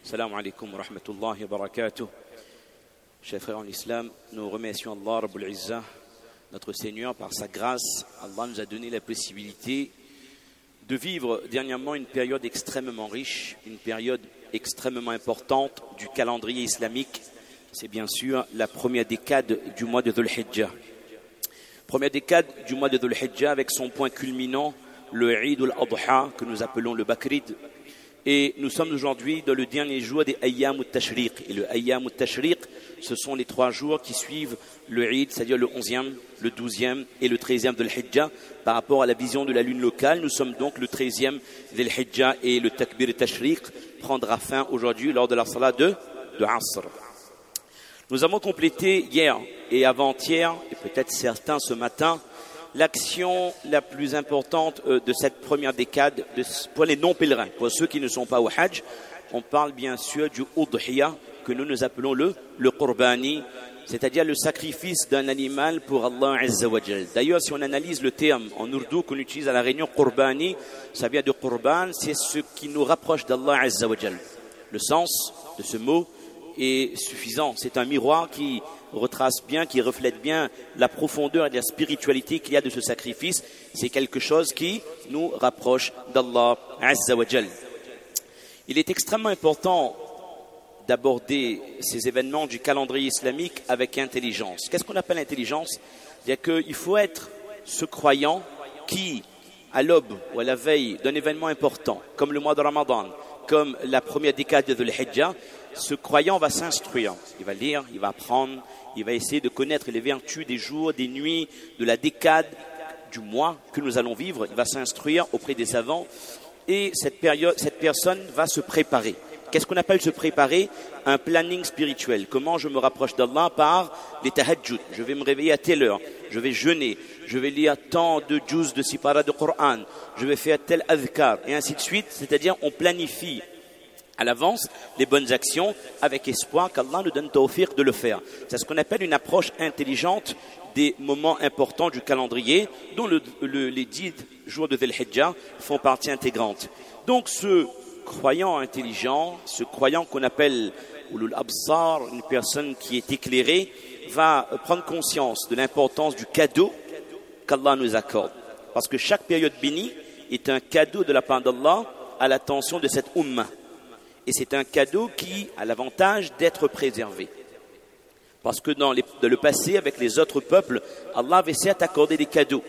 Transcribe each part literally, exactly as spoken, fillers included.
Salam alaikum wa rahmatullahi wa barakatuh. Chers frères en islam, nous remercions Allah Rabbul Izzah, notre Seigneur, par sa grâce. Allah nous a donné la possibilité de vivre dernièrement une période extrêmement riche, une période extrêmement importante du calendrier islamique. C'est bien sûr la première décade du mois de Dhul Hijjah. Première décade du mois de Dhul Hijjah avec son point culminant, le Eid al-Adha, que nous appelons le Bakrid. Et nous sommes aujourd'hui dans le dernier jour des Ayyam al-Tashriq. Et le Ayyam al-Tashriq, ce sont les trois jours qui suivent le Eid, c'est-à-dire le onzième, le douzième et le treizième de l'Hijjah. Par rapport à la vision de la lune locale, nous sommes donc le treizième de l'Hijjah et le Takbir al-Tashriq prendra fin aujourd'hui lors de la salat de, de Asr. Nous avons complété hier et avant-hier, et peut-être certains ce matin, l'action la plus importante de cette première décade de, pour les non-pèlerins, pour ceux qui ne sont pas au Hajj. On parle bien sûr du Udhiyah, que nous nous appelons le, le Qurbani, c'est-à-dire le sacrifice d'un animal pour Allah Azza wa Jal. D'ailleurs, si on analyse le terme en ourdou qu'on utilise à la Réunion, Qurbani, ça vient de Qurban, c'est ce qui nous rapproche d'Allah Azza wa Jal. Le sens de ce mot est suffisant. C'est un miroir qui retrace bien, qui reflète bien la profondeur et la spiritualité qu'il y a de ce sacrifice. C'est quelque chose qui nous rapproche d'Allah Azza wa Jal. Il est extrêmement important d'aborder ces événements du calendrier islamique avec intelligence. Qu'est-ce qu'on appelle intelligence? C'est-à-dire qu'il faut être ce croyant qui, à l'aube ou à la veille d'un événement important, comme le mois de Ramadan, comme la première décade de l'Hijjah, ce croyant va s'instruire. Il va lire, il va apprendre, il va essayer de connaître les vertus des jours, des nuits, de la décade, du mois que nous allons vivre. Il va s'instruire auprès des savants et cette période, cette personne va se préparer. Qu'est-ce qu'on appelle se préparer? Un planning spirituel. Comment je me rapproche d'Allah? Par les tahajjud. Je vais me réveiller à telle heure. Je vais jeûner. Je vais lire tant de juz de sipara de Coran. Je vais faire tel adhkar. Et ainsi de suite. C'est-à-dire, on planifie à l'avance les bonnes actions avec espoir qu'Allah nous donne tawfiq de le faire. C'est ce qu'on appelle une approche intelligente des moments importants du calendrier dont le, le, les dix jours de Dhul Hijjah font partie intégrante. Donc, ce croyant intelligent, ce croyant qu'on appelle Ulul Absar, une personne qui est éclairée, va prendre conscience de l'importance du cadeau qu'Allah nous accorde. Parce que chaque période bénie est un cadeau de la part d'Allah à l'attention de cette ummah. Et c'est un cadeau qui a l'avantage d'être préservé. Parce que dans, les, dans le passé, avec les autres peuples, Allah avait certes accordé des cadeaux,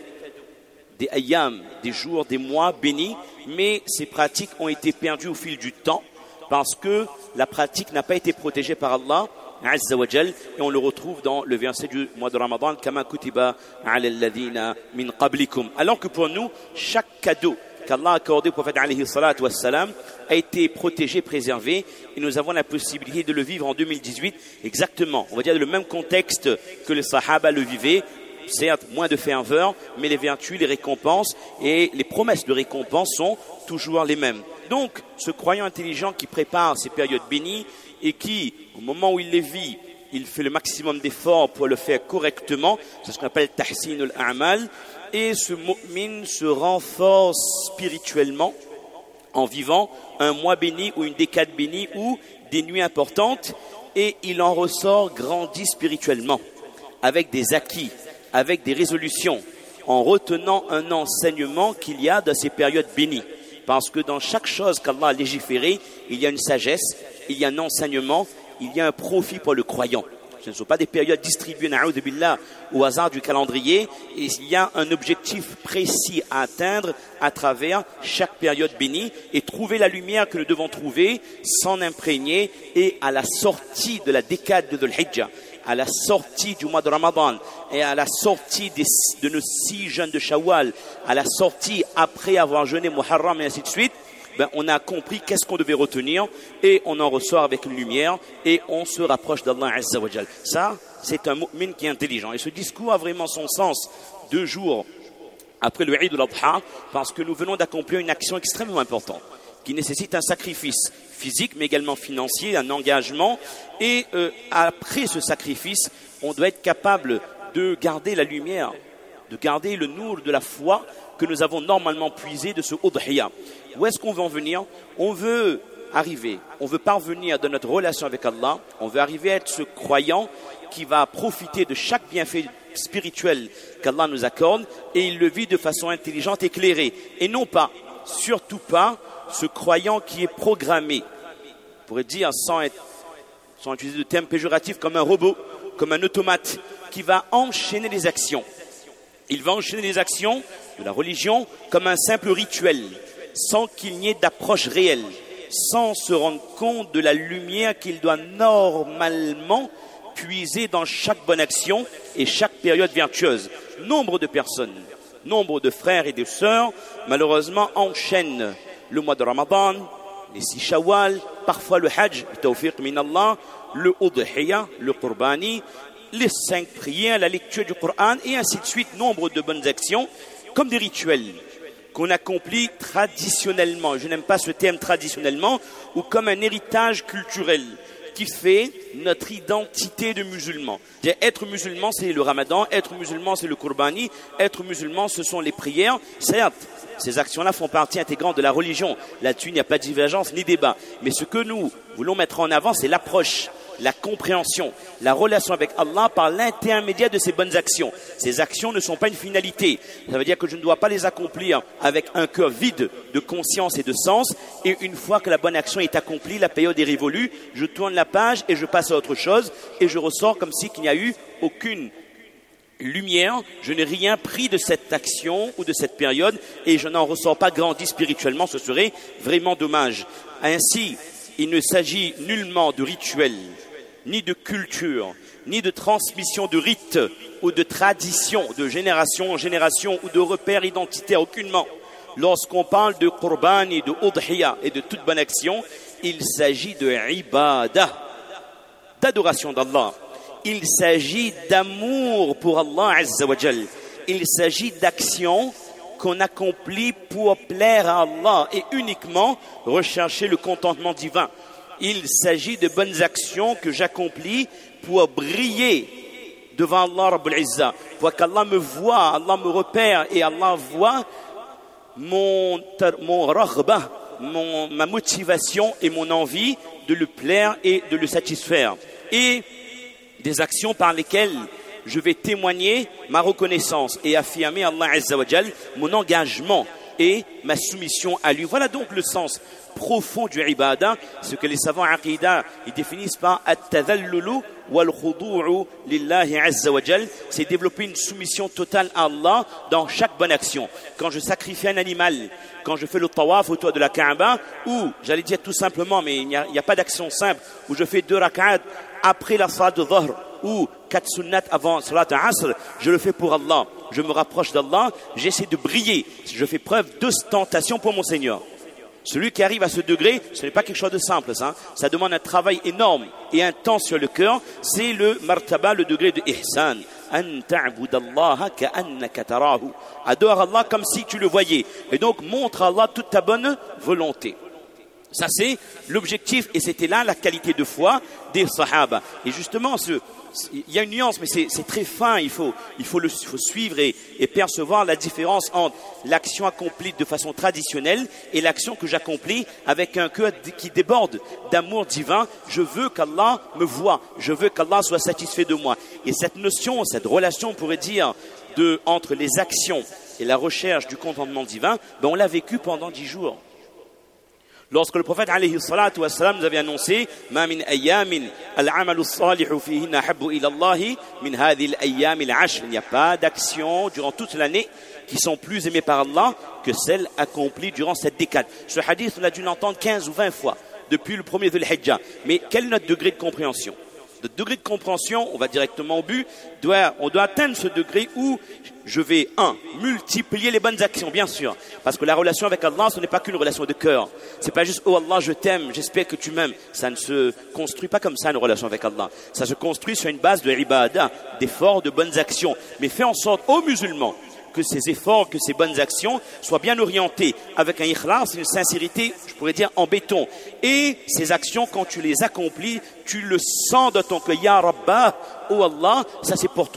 des ayyam, des jours, des mois bénis, mais ces pratiques ont été perdues au fil du temps parce que la pratique n'a pas été protégée par Allah Azza wa Jal, et on le retrouve dans le verset du mois de Ramadan, Kama kutiba ala alladhina min qablikum. Alors que pour nous, chaque cadeau qu'Allah a accordé au prophète alayhi salatu wassalam a été protégé, préservé, et nous avons la possibilité de le vivre en deux mille dix-huit, exactement, on va dire dans le même contexte que les Sahaba le vivaient. Certes, moins de ferveur, mais les vertus, les récompenses et les promesses de récompense sont toujours les mêmes. Donc, ce croyant intelligent qui prépare ces périodes bénies et qui, au moment où il les vit, il fait le maximum d'efforts pour le faire correctement, c'est ce qu'on appelle tahsin al-a'mal, et ce mu'min se renforce spirituellement en vivant un mois béni ou une décade bénie ou des nuits importantes, et il en ressort grandi spirituellement avec des acquis, avec des résolutions, en retenant un enseignement qu'il y a dans ces périodes bénies. Parce que dans chaque chose qu'Allah a légiféré, il y a une sagesse, il y a un enseignement, il y a un profit pour le croyant. Ce ne sont pas des périodes distribuées, na'oudhu billah, au hasard du calendrier, et il y a un objectif précis à atteindre à travers chaque période bénie, et trouver la lumière que nous devons trouver, s'en imprégner, et à la sortie de la décade de Dhul Hijjah, à la sortie du mois de Ramadan et à la sortie des, de nos six jeûnes de Shawwal, à la sortie après avoir jeûné Muharram et ainsi de suite, ben on a compris qu'est-ce qu'on devait retenir et on en ressort avec une lumière et on se rapproche d'Allah Azza wa Jal. Ça, c'est un mu'min qui est intelligent. Et ce discours a vraiment son sens deux jours après le Eid al-Adha parce que nous venons d'accomplir une action extrêmement importante qui nécessite un sacrifice physique, mais également financier, un engagement. Et euh, après ce sacrifice, on doit être capable de garder la lumière, de garder le nour de la foi que nous avons normalement puisé de ce Udhiyah. Où est-ce qu'on veut en venir? On veut arriver, on veut parvenir dans notre relation avec Allah, on veut arriver à être ce croyant qui va profiter de chaque bienfait spirituel qu'Allah nous accorde et il le vit de façon intelligente, éclairée. Et non pas, surtout pas, ce croyant qui est programmé. On pourrait dire, sans, être, sans utiliser de termes péjoratifs, comme un robot, comme un automate, qui va enchaîner les actions. Il va enchaîner les actions de la religion comme un simple rituel, sans qu'il n'y ait d'approche réelle, sans se rendre compte de la lumière qu'il doit normalement puiser dans chaque bonne action et chaque période vertueuse. Nombre de personnes, nombre de frères et de sœurs, malheureusement, enchaînent le mois de Ramadan, les six Shawwal, parfois le Hajj, le Tawfiq min Allah, le Udhiya, le Qurbani, les cinq prières, la lecture du Coran et ainsi de suite, nombre de bonnes actions comme des rituels qu'on accomplit traditionnellement. Je n'aime pas ce terme traditionnellement ou comme un héritage culturel qui fait notre identité de musulman. Être musulman, c'est le Ramadan, être musulman, c'est le Qurbani, être musulman, ce sont les prières. Certes, ces actions-là font partie intégrante de la religion. Là-dessus, il n'y a pas de divergence ni débat. Mais ce que nous voulons mettre en avant, c'est l'approche, la compréhension, la relation avec Allah par l'intermédiaire de ces bonnes actions. Ces actions ne sont pas une finalité. Ça veut dire que je ne dois pas les accomplir avec un cœur vide de conscience et de sens. Et une fois que la bonne action est accomplie, la période est révolue, je tourne la page et je passe à autre chose. Et je ressors comme si qu'il n'y a eu aucune lumière. Je n'ai rien pris de cette action ou de cette période et je n'en ressors pas grandi spirituellement. Ce serait vraiment dommage. Ainsi, il ne s'agit nullement de rituel, ni de culture, ni de transmission de rites ou de tradition de génération en génération ou de repères identitaires, aucunement. Lorsqu'on parle de Qurban et de Udhiya et de toute bonne action, il s'agit de ibadah, d'adoration d'Allah. Il s'agit d'amour pour Allah Azza wa Jal. Il s'agit d'actions qu'on accomplit pour plaire à Allah et uniquement rechercher le contentement divin. Il s'agit de bonnes actions que j'accomplis pour briller devant Allah Rabbul Izzah, pour qu'Allah me voie, Allah me repère et Allah voit mon, mon raghba, mon, ma motivation et mon envie de le plaire et de le satisfaire. Et des actions par lesquelles je vais témoigner ma reconnaissance et affirmer Allah Azza wa Jal, mon engagement et ma soumission à lui. Voilà donc le sens profond du ibadah, ce que les savants aqidah ils définissent par at-tadhallulu wal-khudu'u lillahi Azza wa Jal, c'est développer une soumission totale à Allah dans chaque bonne action. Quand je sacrifie un animal, quand je fais le tawaf autour de la Kaaba, ou j'allais dire tout simplement, mais il n'y a, il n'y a pas d'action simple, où je fais deux rak'at après la salat de Dhahr ou quatre sunnat avant salat Asr, je le fais pour Allah. Je me rapproche d'Allah, j'essaie de briller. Je fais preuve d'ostentation pour mon Seigneur. Celui qui arrive à ce degré, ce n'est pas quelque chose de simple, ça. Ça demande un travail énorme et intense sur le cœur. C'est le martaba, le degré de ihsan. An ta'budallaha ka'annaka tarahu. Adore Allah comme si tu le voyais. Et donc montre à Allah toute ta bonne volonté. Ça c'est l'objectif et c'était là la qualité de foi des sahaba. Et justement, ce, il y a une nuance, mais c'est, c'est très fin. Il faut, il faut le il faut suivre et, et percevoir la différence entre l'action accomplie de façon traditionnelle et l'action que j'accomplis avec un cœur qui déborde d'amour divin. Je veux qu'Allah me voie, je veux qu'Allah soit satisfait de moi. Et cette notion, cette relation, on pourrait dire, de, entre les actions et la recherche du contentement divin, ben on l'a vécu pendant dix jours. Lorsque le prophète alayhi salatu wa salam nous avait annoncé ma min ayyamin al-amalu salihu fihinna habbu ila Allah min hadhihi al-ayyam al-ashr, il n'y a pas d'action durant toute l'année qui sont plus aimées par Allah que celles accomplies durant cette décade. Ce hadith, on a dû l'entendre quinze ou vingt fois depuis le premier Dhul Hijjah. Mais quel est notre degré de compréhension? Notre degré de compréhension, on va directement au but, doit, on doit atteindre ce degré où je vais, un, multiplier les bonnes actions, bien sûr. Parce que la relation avec Allah, ce n'est pas qu'une relation de cœur. C'est pas juste, oh Allah, je t'aime, j'espère que tu m'aimes. Ça ne se construit pas comme ça, une relation avec Allah. Ça se construit sur une base de ibadah, d'efforts, de bonnes actions. Mais fais en sorte, aux musulmans, que ces efforts, que ces bonnes actions soient bien orientées avec un ikhlas, une sincérité, je pourrais dire, en béton. Et ces actions, quand tu les accomplis, tu le sens dans ton cœur. Ya Rabbah, oh Allah, ça c'est pour toi.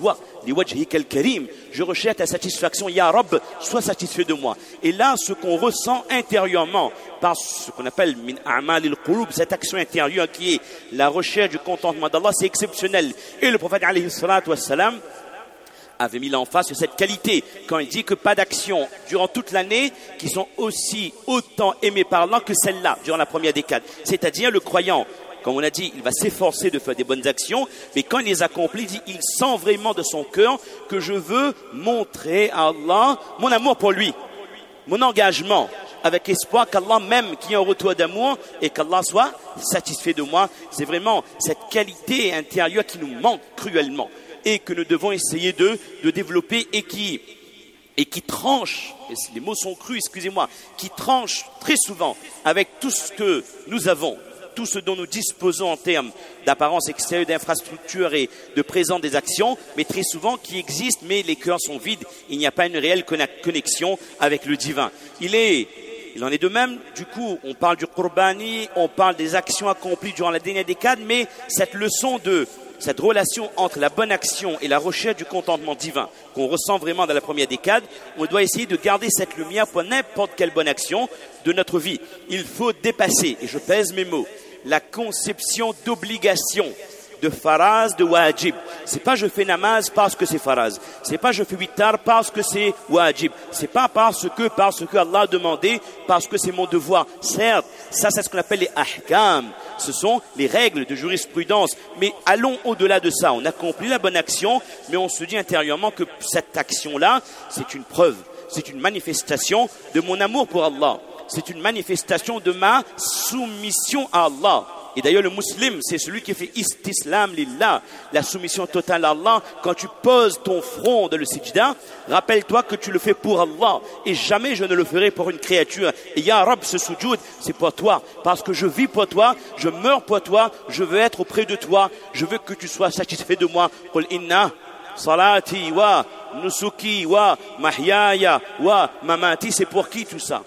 liwajhika al-karim. Je recherche ta satisfaction, Ya Rabb, sois satisfait de moi. Et là, ce qu'on ressent intérieurement, par ce qu'on appelle min a'mal al-qulub, cette action intérieure qui est la recherche du contentement d'Allah, c'est exceptionnel. Et le prophète alayhi salatu wassalam avait mis l'emphase sur cette qualité quand il dit que pas d'actions durant toute l'année qui sont aussi autant aimées par Allah que celle-là durant la première décade. C'est-à-dire le croyant, comme on a dit, il va s'efforcer de faire des bonnes actions, mais quand il les accomplit, il dit, il sent vraiment de son cœur que je veux montrer à Allah mon amour pour lui, mon engagement, avec espoir qu'Allah m'aime, qu'il y ait un retour d'amour et qu'Allah soit satisfait de moi. C'est vraiment cette qualité intérieure qui nous manque cruellement et que nous devons essayer de, de développer et qui, et qui tranche, et les mots sont crus, excusez-moi, qui tranche très souvent avec tout ce que nous avons, tout ce dont nous disposons en termes d'apparence extérieure, d'infrastructure et de présence des actions, mais très souvent qui existe, mais les cœurs sont vides, il n'y a pas une réelle connexion avec le divin. Il est... Il en est de même, du coup, on parle du Qurbani, on parle des actions accomplies durant la dernière décade, mais cette leçon de, cette relation entre la bonne action et la recherche du contentement divin qu'on ressent vraiment dans la première décade, on doit essayer de garder cette lumière pour n'importe quelle bonne action de notre vie. Il faut dépasser, et je pèse mes mots, la conception d'obligation, de faraz, de wajib. C'est pas je fais namaz parce que c'est faraz. C'est pas je fais wittar parce que c'est wajib. C'est pas parce que, parce que Allah a demandé, parce que c'est mon devoir. Certes, ça c'est ce qu'on appelle les ahkam. Ce sont les règles de jurisprudence. Mais allons au-delà de ça. On accomplit la bonne action, mais on se dit intérieurement que cette action-là, c'est une preuve. C'est une manifestation de mon amour pour Allah. C'est une manifestation de ma soumission à Allah. Et d'ailleurs, le musulman, c'est celui qui fait istislam lillah, la soumission totale à Allah. Quand tu poses ton front dans le sijda, rappelle-toi que tu le fais pour Allah. Et jamais je ne le ferai pour une créature. Et Ya Rab, ce sujoud, c'est pour toi. Parce que je vis pour toi, je meurs pour toi, je veux être auprès de toi. Je veux que tu sois satisfait de moi. Qul inna salati wa nusuki wa mahyaya wa mamati. C'est pour qui tout ça?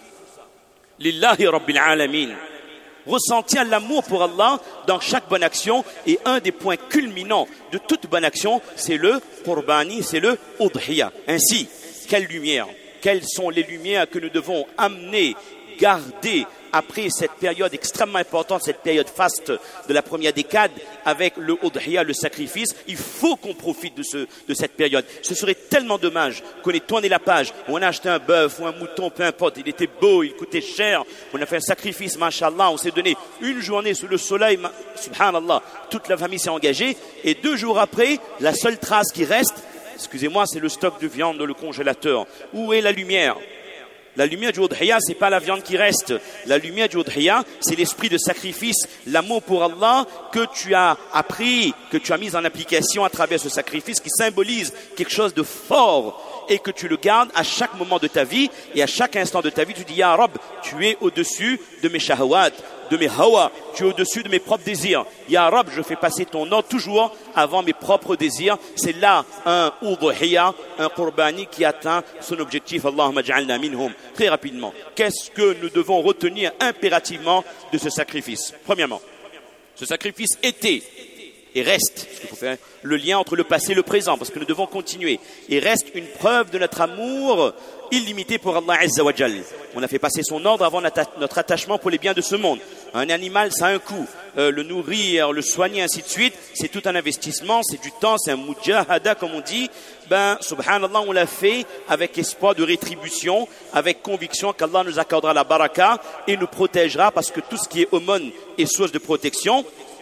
Lillahi Rabbil Alamin. Ressentir l'amour pour Allah dans chaque bonne action. Et un des points culminants de toute bonne action, c'est le Qurbani, c'est le Udhiya. Ainsi, quelle lumière, quelles sont les lumières que nous devons amener, garder après cette période extrêmement importante, cette période faste de la première décade, avec le Udhiya, le sacrifice. Il faut qu'on profite de, ce, de cette période. Ce serait tellement dommage qu'on ait tourné la page, on a acheté un bœuf ou un mouton, peu importe, il était beau, il coûtait cher, on a fait un sacrifice, mashallah, on s'est donné une journée sous le soleil, subhanallah, toute la famille s'est engagée, et deux jours après, la seule trace qui reste, excusez-moi, c'est le stock de viande dans le congélateur. Où est la lumière ? La lumière du Udhiya, c'est pas la viande qui reste. La lumière du Udhiya, c'est l'esprit de sacrifice, l'amour pour Allah que tu as appris, que tu as mis en application à travers ce sacrifice qui symbolise quelque chose de fort et que tu le gardes à chaque moment de ta vie et à chaque instant de ta vie. Tu dis, Ya Rab, tu es au-dessus de mes shahawat, de mes hawa, tu es au-dessus de mes propres désirs. Ya Rab, je fais passer ton nom toujours avant mes propres désirs. C'est là un udhiya, un qurbani qui atteint son objectif. Allahumma ja'alna minhum. Très rapidement, qu'est-ce que nous devons retenir impérativement de ce sacrifice? Premièrement, ce sacrifice était et reste, parce qu'il faut faire le lien entre le passé et le présent, parce que nous devons continuer, et reste une preuve de notre amour illimité pour Allah Azza wa Jal. On a fait passer son ordre avant notre attachement pour les biens de ce monde. Un animal, ça a un coût. Euh, le nourrir, le soigner, ainsi de suite, c'est tout un investissement, c'est du temps, c'est un mujahada, comme on dit. Ben, subhanallah, on l'a fait avec espoir de rétribution, avec conviction qu'Allah nous accordera la baraka et nous protégera, parce que tout ce qui est aumône est source de protection.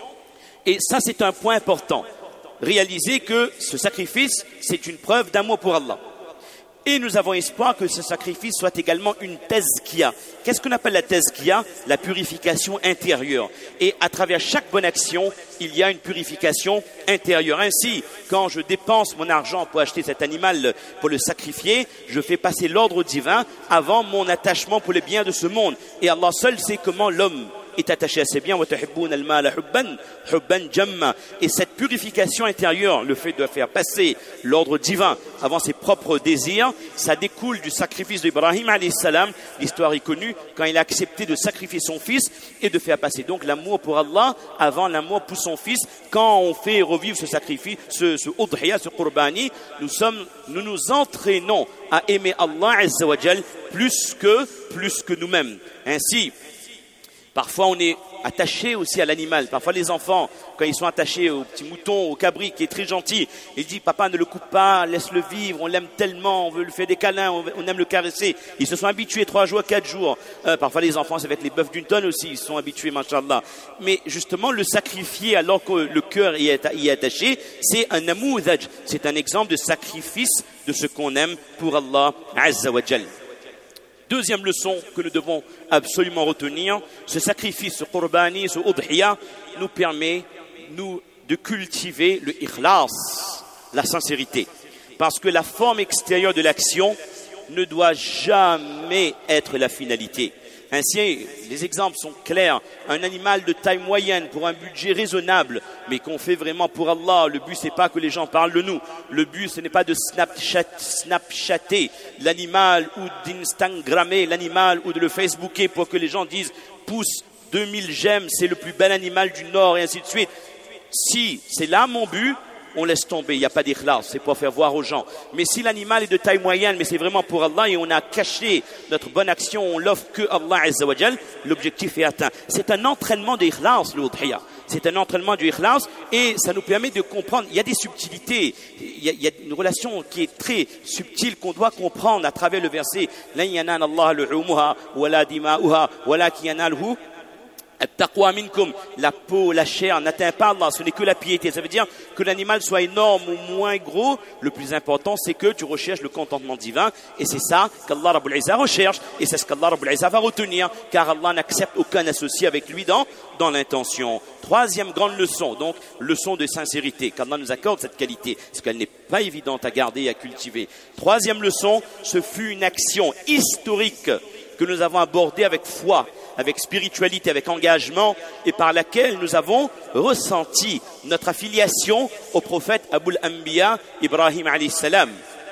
Et ça, c'est un point important. Réaliser que ce sacrifice, c'est une preuve d'amour pour Allah. Et nous avons espoir que ce sacrifice soit également une tazkiya. Qu'est-ce qu'on appelle la tazkiya? La purification intérieure. Et à travers chaque bonne action, il y a une purification intérieure. Ainsi, quand je dépense mon argent pour acheter cet animal, pour le sacrifier, je fais passer l'ordre divin avant mon attachement pour les biens de ce monde. Et Allah seul sait comment l'homme est attaché à ses biens. Et cette purification intérieure, le fait de faire passer l'ordre divin avant ses propres désirs, ça découle du sacrifice d'Ibrahim alayhi salam. L'histoire est connue quand il a accepté de sacrifier son fils et de faire passer donc l'amour pour Allah avant l'amour pour son fils. Quand on fait revivre ce sacrifice, ce, ce udhiya, ce qurbani, nous sommes, nous nous entraînons à aimer Allah Azza wa Jal plus que, plus que nous-mêmes. Ainsi, parfois on est attaché aussi à l'animal. Parfois les enfants, quand ils sont attachés au petit mouton, au cabri qui est très gentil, ils disent papa ne le coupe pas, laisse-le vivre, on l'aime tellement, on veut lui faire des câlins, on aime le caresser. Ils se sont habitués trois jours, quatre jours. Euh, parfois les enfants, ça va être les bœufs d'une tonne aussi, ils se sont habitués, mashallah. Mais justement le sacrifier alors que le cœur y est, y est attaché, c'est un namoudaj, c'est un exemple de sacrifice de ce qu'on aime pour Allah Azza wa Jal. Deuxième leçon que nous devons absolument retenir, ce sacrifice, ce qurbani, ce udhiya nous permet nous, de cultiver le ikhlas, la sincérité. Parce que la forme extérieure de l'action ne doit jamais être la finalité. Ainsi, les exemples sont clairs. Un animal de taille moyenne pour un budget raisonnable, mais qu'on fait vraiment pour Allah. Le but, c'est pas que les gens parlent de nous. Le but, ce n'est pas de snapchat, snapchatter l'animal ou d'instagrammer l'animal ou de le facebooker pour que les gens disent pousse deux mille j'aime, c'est le plus bel animal du Nord et ainsi de suite. Si c'est là mon but, on laisse tomber, il n'y a pas d'ikhlas, c'est pour faire voir aux gens. Mais si l'animal est de taille moyenne, mais c'est vraiment pour Allah et on a caché notre bonne action, on l'offre que Allah Azza wa Jal, l'objectif est atteint. C'est un entraînement d'ikhlas, l'udhiya. C'est un entraînement du ikhlas et ça nous permet de comprendre, il y a des subtilités, il y a, il y a une relation qui est très subtile qu'on doit comprendre à travers le verset « Lan yanala Allah lu'umuha wa la dima'uha wa la yanalhu » la peau, la chair n'atteint pas Allah, ce n'est que la piété. Ça veut dire que l'animal soit énorme ou moins gros, le plus important c'est que tu recherches le contentement divin et c'est ça qu'Allah Rabbul Izza recherche et c'est ce qu'Allah Rabbul Izza va retenir car Allah n'accepte aucun associé avec lui dans, dans l'intention. Troisième grande leçon, donc leçon de sincérité, qu'Allah nous accorde cette qualité, parce qu'elle n'est pas évidente à garder et à cultiver. Troisième leçon, ce fut une action historique que nous avons abordée avec foi, avec spiritualité, avec engagement et par laquelle nous avons ressenti notre affiliation au prophète Aboul Anbiya Ibrahim alayhi salam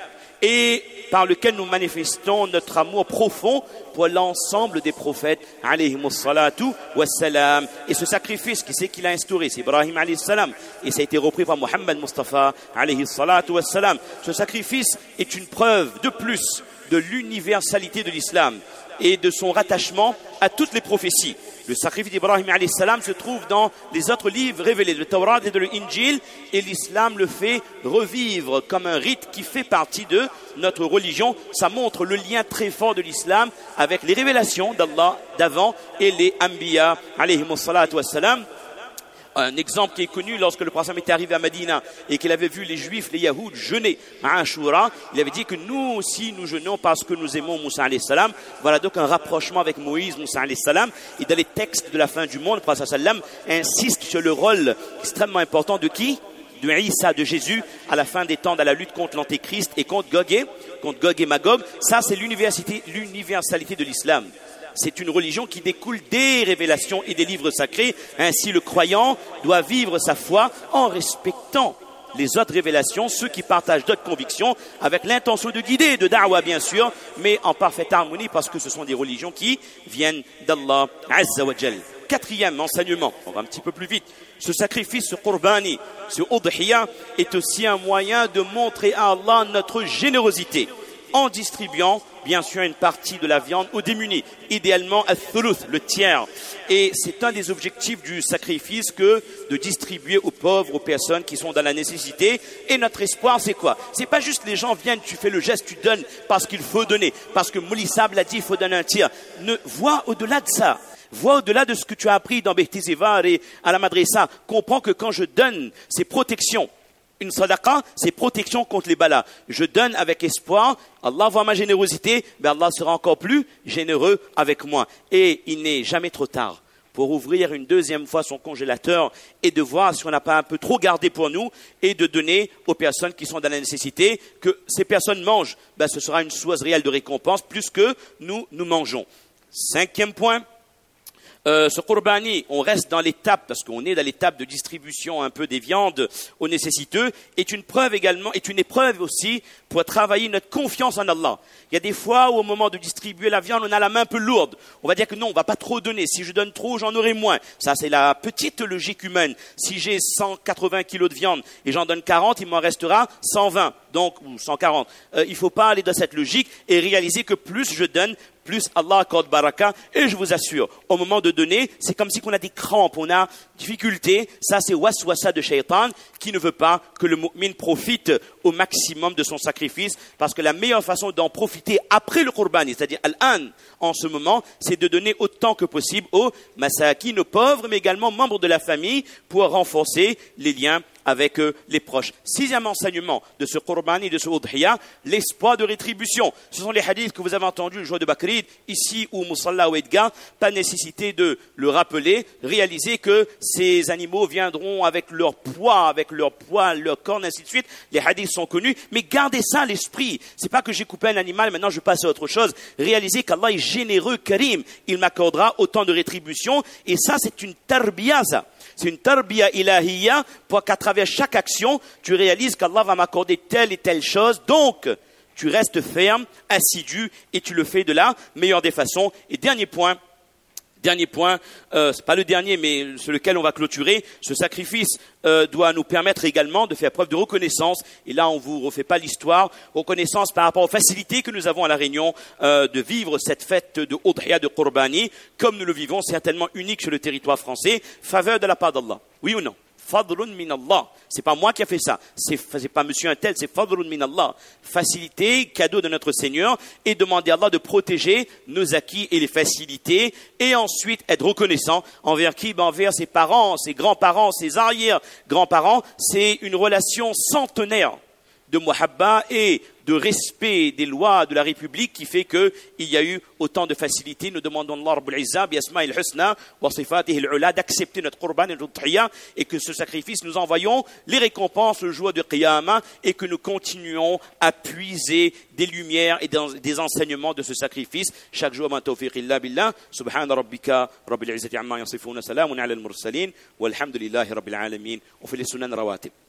et par lequel nous manifestons notre amour profond pour l'ensemble des prophètes alayhi salatu wassalam. Et ce sacrifice, qui c'est qu'il a instauré? C'est Ibrahim alayhi salam et ça a été repris par Muhammad Mustafa alayhi salatu wassalam. Ce sacrifice est une preuve de plus de l'universalité de l'islam et de son rattachement à toutes les prophéties. Le sacrifice d'Ibrahim alayhi salam se trouve dans les autres livres révélés, le Tawrat et le Injil, et l'islam le fait revivre comme un rite qui fait partie de notre religion. Ça montre le lien très fort de l'islam avec les révélations d'Allah d'avant et les Anbiya alayhi salatu wassalam. Un exemple qui est connu, lorsque le prophète était arrivé à Médine et qu'il avait vu les Juifs, les Yahoud jeûner à Ashura, il avait dit que nous aussi nous jeûnons parce que nous aimons Moussa alayhi salam. Voilà donc un rapprochement avec Moïse, Moussa alayhi salam. Et dans les textes de la fin du monde, le prophète sallam insiste sur le rôle extrêmement important de qui? De Isa, de Jésus, à la fin des temps, dans la lutte contre l'Antéchrist et contre Gog et, contre Gog et Magog. Ça, c'est l'universalité, l'universalité de l'islam. C'est une religion qui découle des révélations et des livres sacrés. Ainsi, le croyant doit vivre sa foi en respectant les autres révélations, ceux qui partagent d'autres convictions, avec l'intention de guider et de da'wa, bien sûr, mais en parfaite harmonie, parce que ce sont des religions qui viennent d'Allah Azza wa Jal. Quatrième enseignement, on va un petit peu plus vite. Ce sacrifice, ce qurbani, ce udhiya, est aussi un moyen de montrer à Allah notre générosité, en distribuant bien sûr une partie de la viande aux démunis, idéalement al-thuluth, le tiers. Et c'est un des objectifs du sacrifice que de distribuer aux pauvres, aux personnes qui sont dans la nécessité. Et notre espoir, c'est quoi? C'est pas juste les gens viennent, tu fais le geste, tu donnes parce qu'il faut donner, parce que Moulissab l'a dit, il faut donner un tiers. Ne vois au-delà de ça. Vois au-delà de ce que tu as appris dans Behtizevar et à la Madressa. Comprends que quand je donne, c'est protection. Une sadaqa, c'est protection contre les balas. Je donne avec espoir, Allah voit ma générosité, mais Allah sera encore plus généreux avec moi. Et il n'est jamais trop tard pour ouvrir une deuxième fois son congélateur et de voir si on n'a pas un peu trop gardé pour nous et de donner aux personnes qui sont dans la nécessité, que ces personnes mangent. Ben, ce sera une source réelle de récompense plus que nous, nous mangeons. Cinquième point. Euh, ce Qurbani, on reste dans l'étape, parce qu'on est dans l'étape de distribution un peu des viandes aux nécessiteux, est une preuve également, est une épreuve aussi pour travailler notre confiance en Allah. Il y a des fois où au moment de distribuer la viande, on a la main un peu lourde. On va dire que non, on va pas trop donner. Si je donne trop, j'en aurai moins. Ça, c'est la petite logique humaine. Si j'ai cent quatre-vingts kilos de viande et j'en donne quarante, il m'en restera cent vingt. Donc, ou cent quarante. Euh, il faut pas aller dans cette logique et réaliser que plus je donne, plus Allah accorde baraka. Et je vous assure, au moment de donner, c'est comme si on a des crampes, on a difficulté. Ça, c'est waswasa de shaitan qui ne veut pas que le mu'min profite au maximum de son sacrifice. Parce que la meilleure façon d'en profiter après le qurbani, c'est-à-dire al-an, en ce moment, c'est de donner autant que possible aux masakin, aux pauvres, mais également membres de la famille pour renforcer les liens avec euh, les proches. Sixième enseignement de ce Qurbani, de ce Udhiya, l'espoir de rétribution. Ce sont les hadiths que vous avez entendus le jour de Bakrid, ici ou Musalla ou Edga. Pas nécessité de le rappeler. Réalisez que ces animaux viendront avec leur poids, avec leur poids, leur corne, ainsi de suite. Les hadiths sont connus, mais gardez ça à l'esprit. C'est pas que j'ai coupé un animal, maintenant je passe à autre chose. Réalisez qu'Allah est généreux, karim. Il m'accordera autant de rétribution. Et ça, c'est une tarbiya, ça. C'est une tarbiya ilahiyya pour qu'à travers chaque action, tu réalises qu'Allah va m'accorder telle et telle chose. Donc, tu restes ferme, assidu et tu le fais de la meilleure des façons. Et dernier point, Dernier point, euh, c'est pas le dernier, mais sur lequel on va clôturer, ce sacrifice euh, doit nous permettre également de faire preuve de reconnaissance. Et là, on vous refait pas l'histoire. Reconnaissance par rapport aux facilités que nous avons à La Réunion euh, de vivre cette fête de Udhiya, de Qurbani, comme nous le vivons, certainement unique sur le territoire français. Faveur de la part d'Allah. Oui ou non? Fadlun min Allah. C'est pas moi qui a fait ça. C'est, c'est pas monsieur un tel, c'est fadlun min Allah. Facilité, cadeau de notre Seigneur et demander à Allah de protéger nos acquis et les facilités et ensuite être reconnaissant envers qui? Ben envers ses parents, ses grands-parents, ses arrière-grands-parents. C'est une relation centenaire de muhabba et de respect des lois de la République qui fait qu'il y a eu autant de facilité. Nous demandons à Allah Rabbul Izza, bi asma'il husna wa sifatihi al-ula, d'accepter notre qurban et notre udhiya et que ce sacrifice, nous envoyons les récompenses le jour de Qiyamah et que nous continuons à puiser des lumières et des enseignements de ce sacrifice. Chaque jour, ma tawfiq illa billah. Subhana rabbika rabbil izzati amma yasifuna, salamun ala al-mursalin, walhamdulillahi rabbil alamin. On fait les sunan rawatib.